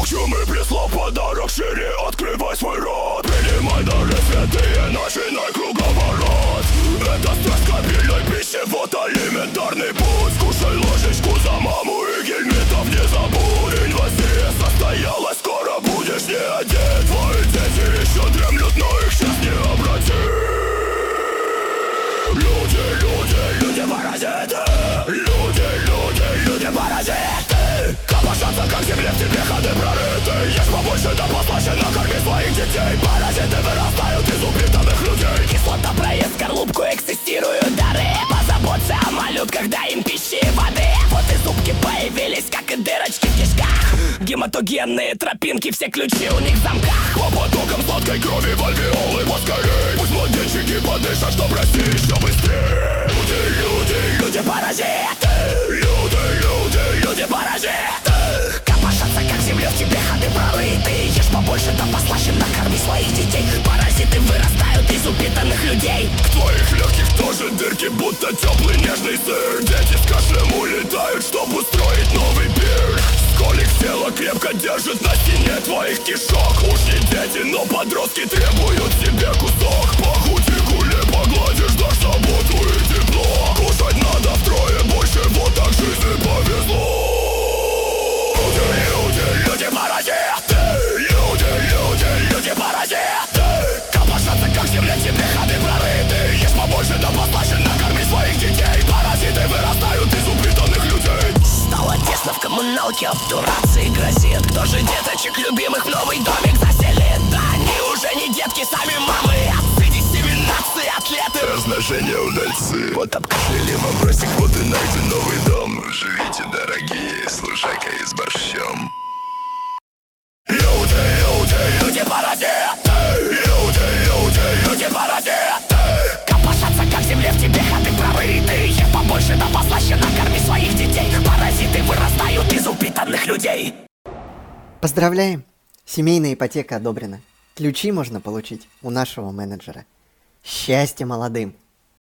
Бог, чем и прислал подарок, шире открывай свой рот. Принимай дары святые, начинай круговорот. Это страсть капельной пищи, вот элементарный путь. Скушай ложечку за маму и гельмитов не забудь. Инвазия состоялась, скоро будешь не один. Твои дети еще дремлют, но их сейчас не обратить. Люди паразиты. Люди паразиты. Копошатся, как земле в тебе ходы прорыты. Ешь побольше, да послаще, накорми своих детей. Паразиты вырастают из упитанных людей. Кислота проест скорлупку, экзистируют дары. Позаботься о малютках, дай им пищи и воды. Вот и зубки появились, как и дырочки в кишках. Гематогенные тропинки, все ключи у них в замках. По потокам сладкой крови в альвеолы поскорей. Пусть младенчики подышат, чтоб расти еще быстрее. Люди паразиты. Люди паразиты. Копошатся, как земля в тебе ходы прорыты. Ешь побольше, да послаще, накорми своих детей. Паразиты вырастают из упитанных людей. В твоих легких тоже дырки, будто теплый нежный сыр. Дети с кашлем улетают, чтоб устроить новый пир. Сколик тело крепко держит на стене твоих кишок. Уж не дети, но подростки требуют себе кусок. Пахути гуле погладишь, дашь заботу и тепло. Кушать надо втрое больше, вот так жизни повезло. Люди паразиты. Люди паразиты. Копошатся, как земля, тебе ходы прорыты. Ешь побольше, да послаще, накорми своих детей. Паразиты вырастают из упитанных людей. Стало тесно в коммуналке, обдураться и грозит. Кто же деточек любимых в новый домик заселит? Да они уже не детки, сами мамы. Отцы, диссеминации, атлеты. Размножение удальцы. Вот обкашляли вопросик, вот и найден новый дом. Живите, дорогие, служайка и с борщом. Люди паразиты. Люди паразиты. Копошатся, как земля, в тебе ходы прорыты. Ешь побольше, да послаще, накорми своих детей. Паразиты вырастают из упитанных людей. Поздравляем! Семейная ипотека одобрена. Ключи можно получить у нашего менеджера. Счастья молодым!